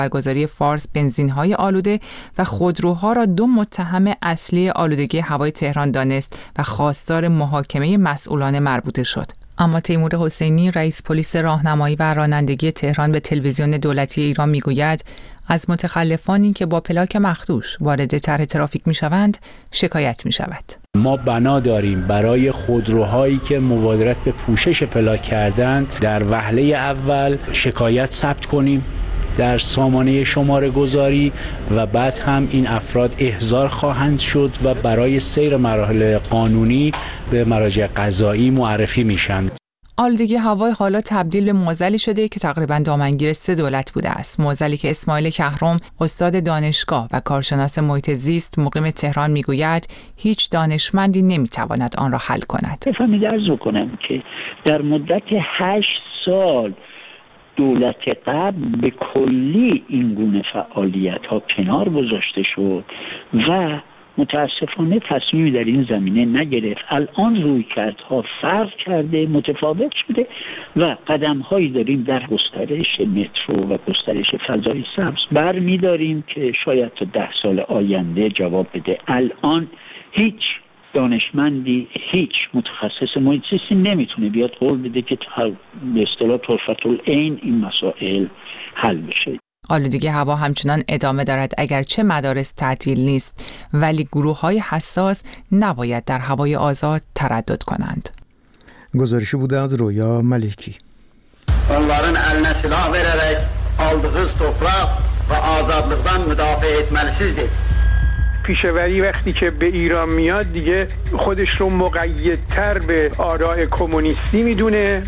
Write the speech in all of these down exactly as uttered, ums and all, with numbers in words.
برگزاری فارس بنزین‌های آلوده و خودروها را دو متهم اصلی آلودگی هوای تهران دانست و خواستار محاکمه مسئولان مربوطه شد. اما تیمور حسینی رئیس پلیس راهنمایی و رانندگی تهران به تلویزیون دولتی ایران میگوید از متخلفانی که با پلاک مخدوش وارد طرح ترافیک میشوند شکایت میشود. ما بنا داریم برای خودروهایی که مبادرت به پوشش پلاک کردند در وهله اول شکایت ثبت کنیم در سامانه شماره گذاری و بعد هم این افراد احضار خواهند شد و برای سیر مراحل قانونی به مراجع قضایی معرفی میشن. آلودگی هوا حالا تبدیل به معضلی شده که تقریباً دامنگیر سه دولت بوده است. معضلی که اسماعیل کهرم، استاد دانشگاه و کارشناس محیط زیست مقیم تهران میگوید هیچ دانشمندی نمیتواند آن را حل کند. بفهمید عرض بکنم که در مدت هشت سال دولت قبل به کلی این گونه فعالیت ها کنار گذاشته شد و متاسفانه تصمیمی در این زمینه نگرفت. الان رویکردها فرق کرده، متفاوت شده و قدم هایی داریم در گسترش مترو و گسترش فضای سبز برمی‌داریم که شاید تا ده سال آینده جواب بده. الان هیچ دانشمندی، هیچ متخصص محیط زیستی نمیتونه بیاد قول بده که به اصطلاح طرفة العین این مسائل حل بشه. آلودگی هوا همچنان ادامه دارد اگرچه مدارس تعطیل نیست، ولی گروه‌های حساس نباید در هوای آزاد تردد کنند. گزارشی بوده از رویا ملکی. onların eline silah vererek aldığı toprak ve azadlıktan müdafaa etmelisizdir. پیشوری وقتی که به ایران میاد دیگه خودش رو مقیدتر به آراء کمونیستی میدونه.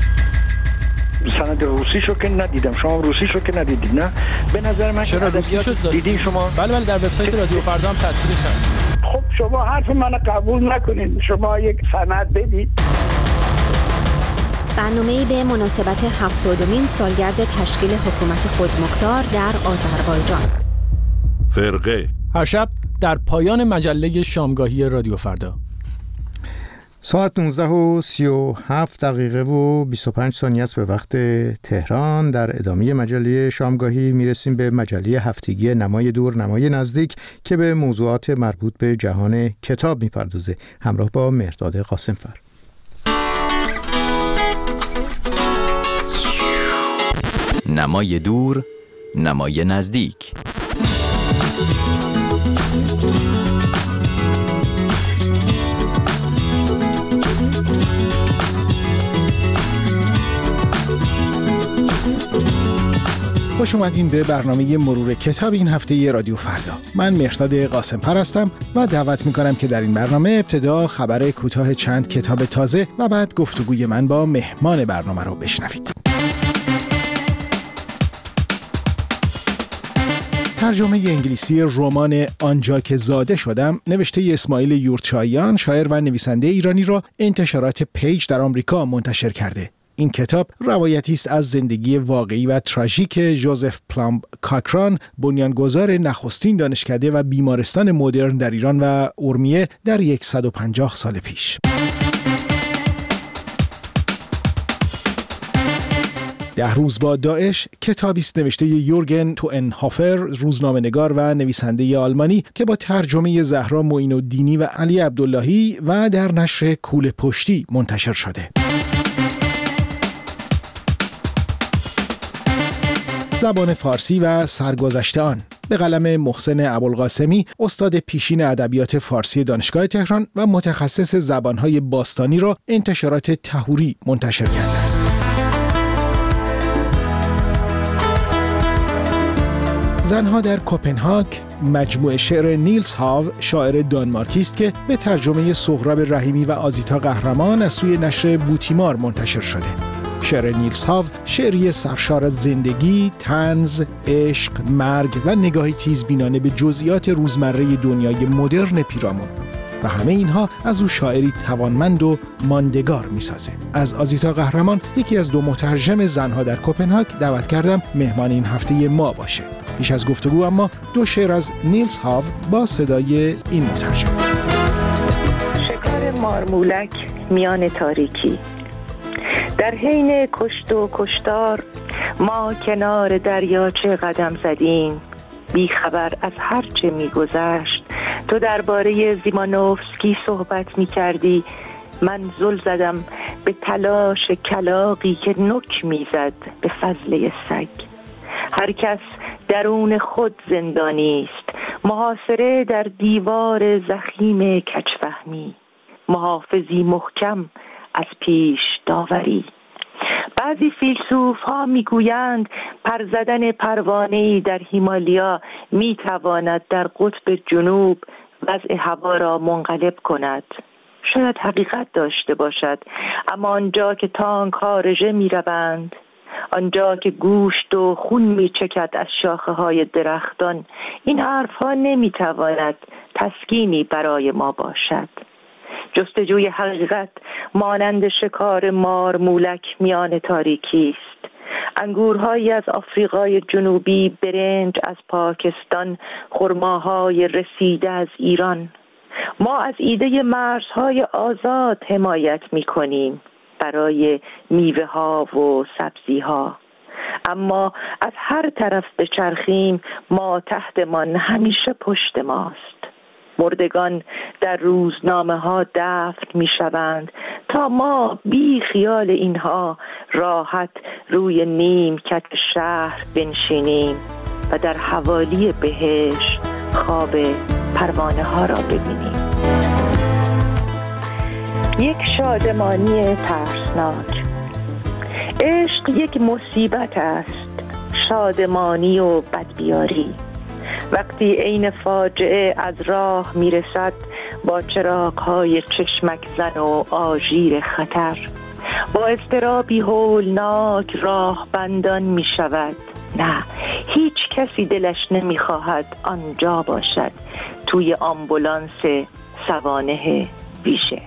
سند روسیشو که ندیدم، شما روسیشو که ندیدید نه؟ به نظر من چرا روسیشو دیدین شما؟ بله بله در وبسایت رادیو فردا هم تصویرش هست. خب شما حرف منو قبول نکنید، شما یک سند بدید. برنامه‌ای به مناسبت هفتادمین سالگرد تشکیل حکومت خودمختار در آذربایجان. فرقه هر شب در پایان مجله شامگاهی رادیو فردا. ساعت نوزده و سی و هفت دقیقه و بیست و پنج ثانیه است به وقت تهران. در ادامه مجله شامگاهی میرسیم به مجله هفتگی نمای دور نمای نزدیک که به موضوعات مربوط به جهان کتاب میپردازه. همراه با مهرداد قاسمفر. نمای دور نمای نزدیک. خوش اومدین به برنامه مرور کتاب این هفته رادیو فردا. من مهرداد قاسمفر هستم و دعوت میکنم که در این برنامه ابتدا خبر کوتاه چند کتاب تازه و بعد گفتگوی من با مهمان برنامه رو بشنوید. ترجمه انگلیسی رمان آنجا که زاده شدم نوشته اسماعیل یورچاییان، شاعر و نویسنده ایرانی را انتشارات پیج در آمریکا منتشر کرده. این کتاب روایتی است از زندگی واقعی و تراژیک جوزف پلامب کاکران، بنیانگذار نخستین دانشکده و بیمارستان مدرن در ایران و اورمیه در صد و پنجاه سال پیش. ده روز با داعش کتابی است نوشته یورگن توئنهافر، روزنامه‌نگار و نویسنده آلمانی که با ترجمه زهرا معین‌الدینی و علی عبداللهی و در نشر کوله پشتی منتشر شده. زبان فارسی و سرگذشته آن به قلم محسن ابوالقاسمی، استاد پیشین ادبیات فارسی دانشگاه تهران و متخصص زبانهای باستانی را انتشارات طهوری منتشر کرده است. زنها در کوپنهاگ مجموعه شعر نیلز هاو، شاعر دانمارکی است که به ترجمه سهراب رحیمی و آزیتا قهرمان از سوی نشر بوتیمار منتشر شده. شعر نیلز هاو شعری سرشار از زندگی، طنز، عشق، مرگ و نگاهی تیزبینانه به جزئیات روزمره دنیای مدرن پیرامون و همه اینها از او شاعری توانمند و ماندگار می‌سازه. از آزیتا قهرمان، یکی از دو مترجم زنها در کوپنهاگ، دعوت کردم مهمان این هفته ما باشه. پیش از گفتگو اما دو شعر از نیلز هاو با صدای این مترجم. شکار مارمولک میان تاریکی، در حین کشت و کشتار ما کنار دریاچه قدم زدیم، بی خبر از هر چه می گذشت. تو درباره زیمانوفسکی صحبت می کردی، من زل زدم به تلاش کلاغی که نک می زد به فضله سگ. هر کس درون خود زندانی است، محاصره در دیوار زخیم کجفهمی، محافظی محکم از پیش داوری. بعضی فیلسوف ها می گویند پر زدن پروانه‌ای در هیمالیا می تواند در قطب جنوب وضع هوا را منقلب کند. شاید حقیقت داشته باشد، اما آنجا که تانک ها رژه می روند، آنجا که گوشت و خون می چکد از شاخه های درختان، این حرف ها نمی تواند تسکینی برای ما باشد. جستجوی حقیقت مانند شکار مارمولک میان تاریکی است. انگورهایی از آفریقای جنوبی، برنج از پاکستان، خرماهای رسیده از ایران. ما از ایده مرزهای آزاد حمایت می کنیم برای میوه ها و سبزی ها، اما از هر طرف بچرخیم ما تحتمان همیشه پشت ماست. مردگان در روزنامه ها دفن می شوند تا ما بی خیال اینها راحت روی نیمکت شهر بنشینیم و در حوالی بهشت خواب پروانه ها را ببینیم. یک شادمانی ترسناک. عشق یک مصیبت است، شادمانی و بدبیاری. وقتی عین فاجعه از راه میرسد با چراغ‌های چشمک زن و آژیر خطر، با اضطرابی هولناک راه بندان می شود. نه، هیچ کسی دلش نمیخواهد آنجا باشد، توی آمبولانس سوانح ویژه.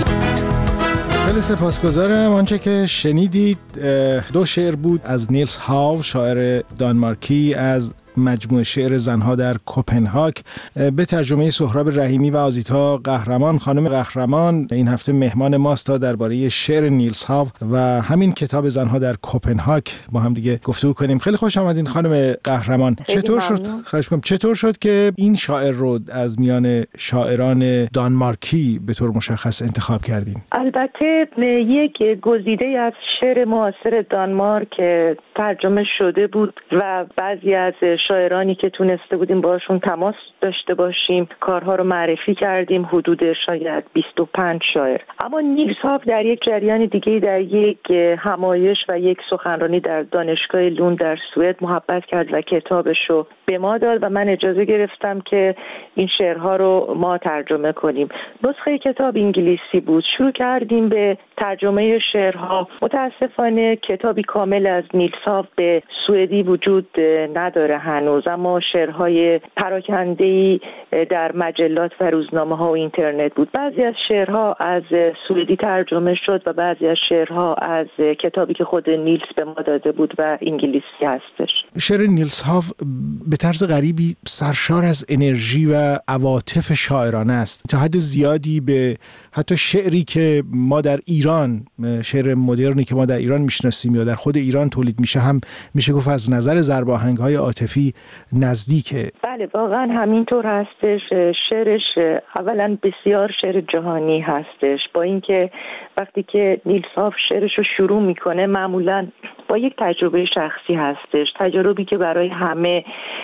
خیلی سپاسگزارم. آنچه که شنیدید دو شعر بود از نیلس هاو، شاعر دانمارکی، از مجموعه شعر زنها در کپنهاگ به ترجمه سهراب رحیمی و آزیتا قهرمان. خانم قهرمان این هفته مهمان ماست تا درباره شعر نیلس هاو و همین کتاب زنها در کپنهاگ با هم دیگه گفتگو کنیم. خیلی خوش آمدین خانم قهرمان. چطور شد خواهش می‌کنم چطور شد که این شاعر رو از میان شاعران دانمارکی به طور مشخص انتخاب کردین؟ البته یک گزیده از شعر معاصر دانمارک ترجمه شده بود و بعضی از شاعرانی که تونسته بودیم باشون تماس داشته باشیم کارها رو معرفی کردیم، حدود شاید بیست و پنج شاعر. اما نیلس هاو در یک جریان دیگه، در یک همایش و یک سخنرانی در دانشگاه لوند در سوئد محبت کرد و کتابش رو به ما داد و من اجازه گرفتم که این شعرها رو ما ترجمه کنیم. نسخه کتاب انگلیسی بود. شروع کردیم به ترجمه شعرها. متاسفانه کتابی کامل از نیلس هاو به سوئدی وجود نداره هنوز، اما شعرهای پراکنده‌ای در مجلات و روزنامه‌ها و اینترنت بود. بعضی از شعرها از سوئدی ترجمه شد و بعضی از شعرها از کتابی که خود نیلس به ما داده بود و انگلیسی هستش. شعر نیلس هاو به طرز غریبی سرشار از انرژی و عواطف شاعرانه است، تا حد زیادی به حتی شعری که ما در ایران، شعر مدرنی که ما در ایران میشناسیم یا در خود ایران تولید میشه، هم میشه گفت از نظر ضرباهنگ‌های عاطفی نزدیکه. بله واقعا همینطور هستش. شعرش اولا بسیار شعر جهانی هستش، با اینکه وقتی که نیلس هاو شعرش رو شروع میکنه معمولا با یک تجربه شخصی هستش، تجربی که برای همه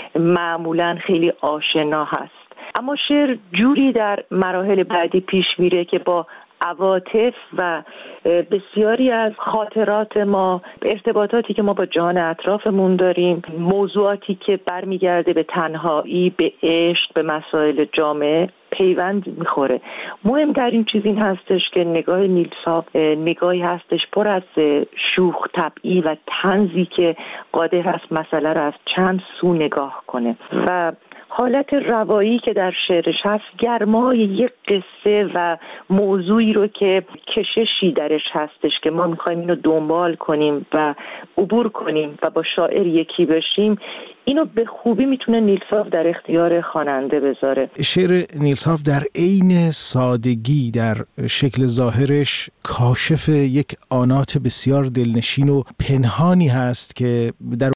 معمولا خیلی آشنا هست، اما شعر جوری در مراحل بعدی پیش میره که با عواطف و بسیاری از خاطرات ما، ارتباطاتی که ما با جهان اطرافمون داریم، موضوعاتی که برمیگرده به تنهایی، به عشق، به مسائل جامعه پیوند میخوره. مهمترین چیز این هستش که نگاه نیلس هاو نگاهی هستش پر از شوخ طبعی و طنزی که قادر است مسئله رو از چند سو نگاه کنه و حالت روایی که در شعرش هست، گرمای یک قصه و موضوعی رو که کششی درش هستش که ما میخوایم اینو دنبال کنیم و عبور کنیم و با شاعر یکی بشیم، اینو به خوبی میتونه نیلساف در اختیار خواننده بذاره. شعر نیلساف در عین سادگی در شکل ظاهرش کاشف یک آنات بسیار دلنشین و پنهانی هست که در